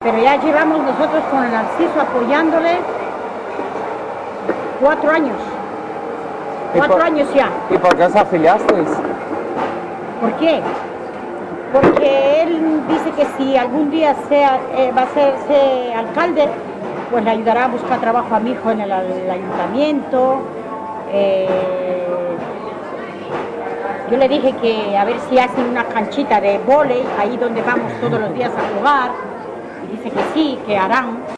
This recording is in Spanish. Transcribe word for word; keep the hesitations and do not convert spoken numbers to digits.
Pero ya llevamos nosotros con el Narciso apoyándole cuatro años. Cuatro por, años ya. ¿Y por qué os afiliasteis? ¿Por qué? Porque él dice que si algún día sea, eh, va a serse alcalde, pues le ayudará a buscar trabajo a mi hijo en el, el ayuntamiento. Eh, yo le dije que a ver si hacen una canchita de vóley, ahí donde vamos todos los días a jugar. Y dice que sí, que harán.